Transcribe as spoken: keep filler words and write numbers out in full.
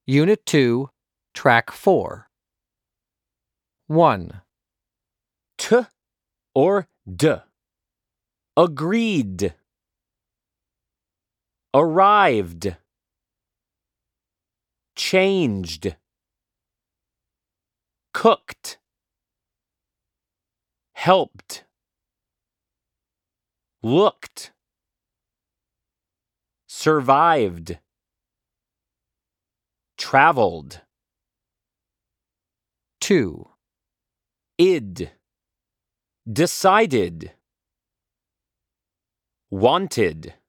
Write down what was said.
Unit two, Track four. one. T or D. Agreed. Arrived. Changed. Cooked. Helped. Looked. Survived. Traveled. two. Id. Decided. Wanted.